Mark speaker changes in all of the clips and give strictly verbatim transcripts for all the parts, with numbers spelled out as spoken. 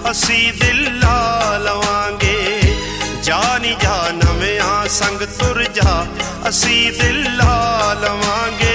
Speaker 1: असी दिल ला लवांगे। जानी जा नवियां संग तुर जा, असी दिल ला लवांगे।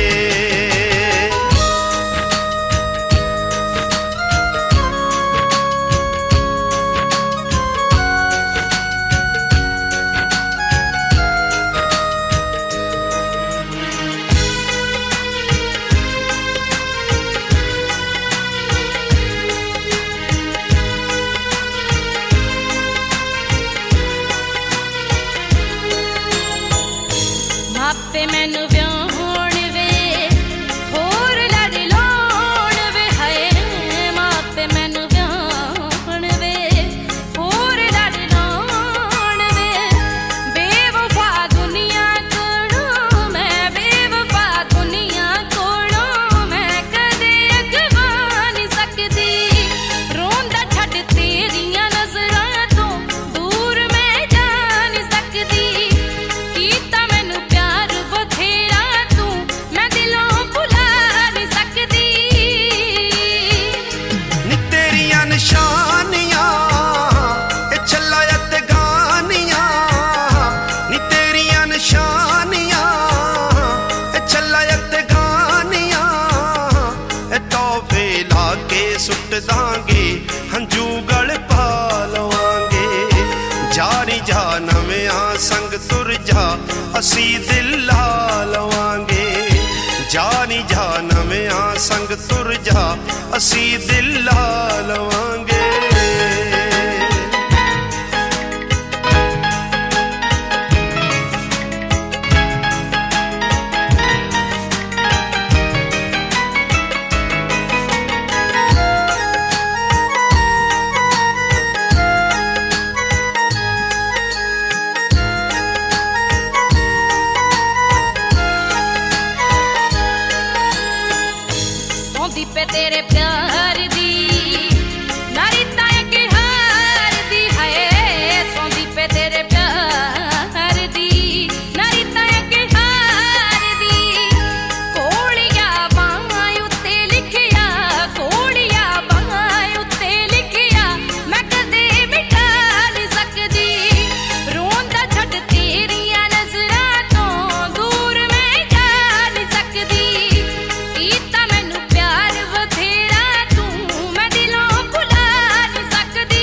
Speaker 2: मापे मैनू व्याहुण वे होर लड़ लाउण वे, हाय मापे मैनू व्याहुण वे होर लड़ लाउण वे। बेवफा दुनिया कोलों मैं, बेवफा दुनिया कोलों मैं कदे अगवा नहीं सकदी। रोंदा छड्ड तेरियां नज़रां तो दूर मैं जा नहीं सकदी। कीता मैनू प्यार बथेरा तू, मैं दिलों भुला नहीं सकदी।
Speaker 1: नी तेरियां निशानियां ए छल्ला ते गानियां, नी तेरियां निशानियां ए छल्ला ते गानियां। ए तोहफे ला के सुट दांगे, हंजू गल पा लवांगे। जानी जा नवियां संग तुर जा, असी दिल ला लवांगे। जानी जा नवियां संग तुर जा, असी दिल ला लवांगे।
Speaker 2: सौंदी पे तेरे प्यार दी नारी ताए के हार दी, हाय सौंदी पे तेरे प्यार दी नारी ताए के हार दी। कोड़िया बाहां उत्ते लिखिया, कोड़िया बाहां उत्ते लिखिया, मैं कदे मिटा नहीं सकदी। रोंदा छड्ड तेरियां नज़रां तो दूर मैं जा नहीं सकदी। कीता मैनू प्यार बथेरा तू, मैं दिलों भुला नहीं सकदी।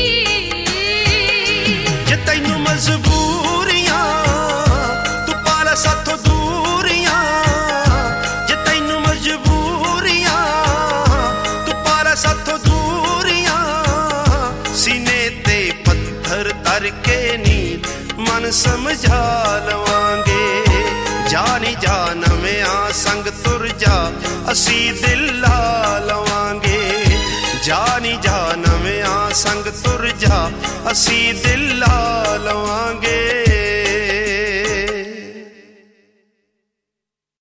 Speaker 1: जे तैनू मजबूरियां तू पाला साथों दूरियां, जे तैनू मजबूरियां तू पाला साथों दूरियां। सीने ते पत्थर तर के नी मन समझा लवांगे। जानी जा नवियां संग तुर जा, असी दिल ला लवांगे। जानी जा नवियां संग तुर जा, असी दिल ला लवांगे।